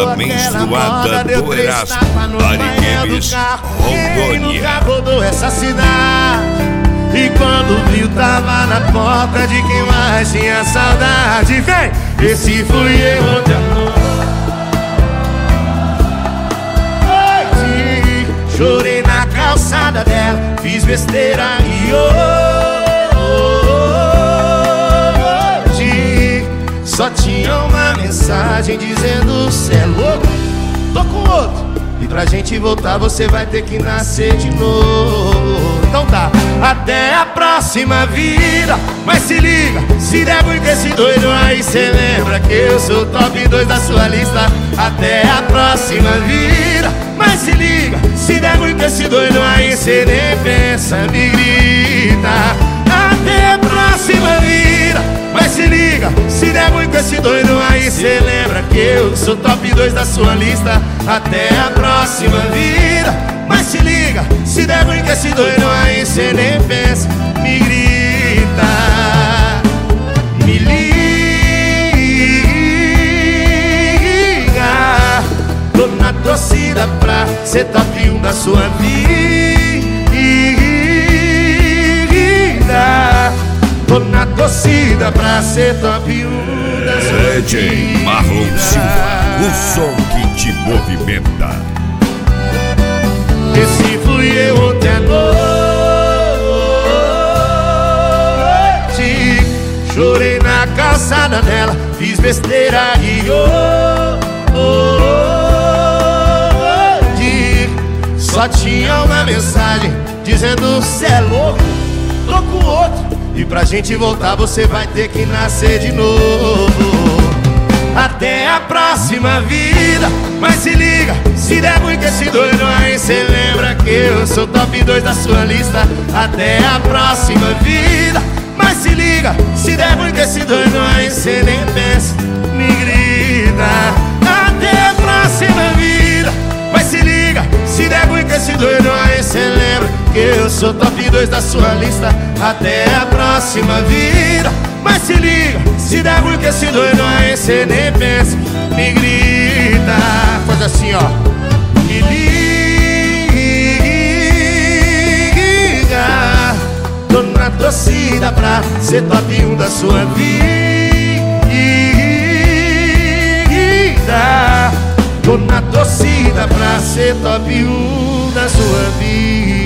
Banda Menstruada do Erasmo, Ariquemes, Rondônia. Nunca rodou essa cidade e quando viu tava na porta de quem mais tinha saudade. Vem! Esse fui eu ontem à noite. Chorei na calçada dela, fiz besteira e hoje só tinha uma mensagem dizendo: cê é louco, tô com outro, e pra gente voltar você vai ter que nascer de novo. Então tá, até a próxima vida. Mas se liga, se der ruim com esse doido aí, cê lembra que eu sou top 2 da sua lista. Até a próxima vida. Mas se liga, se der ruim com esse doido aí, cê nem pensa, me grita. Até a próxima vida. Mas se liga, se der ruim com esse doido aí, cê lembra que eu sou top 2 da sua lista. Até a próxima vida. Mas se liga, se der ruim com esse doido aí, cê nem pensa, me grita. Me liga, tô na torcida pra ser top 1 da sua vida. Tô na torcida pra ser top 1 da sua vida. DJ Marlon Silva, o som que te movimenta. Esse fui eu ontem à noite. Chorei na calçada dela, fiz besteira e hoje só tinha uma mensagem dizendo: cê é louco, tô com outro, e pra gente voltar você vai ter que nascer de novo. Até a próxima vida. Mas se liga, se der ruim com esse doido aí, cê lembra que eu sou top 2 da sua lista. Até a próxima vida. Mas se liga, se der ruim com esse doido aí, cê nem pensa, me grita. Até a próxima vida. Mas se liga, se der ruim com esse doido aí, cê lembra que eu sou top 2 da sua lista. Até a próxima vida. Mas se liga, se der ruim com esse doido aí, cê nem pensa, me grita. Faz assim, ó. Me liga, tô na torcida pra ser top 1 da sua vida. Tô na torcida pra ser top 1 da sua vida.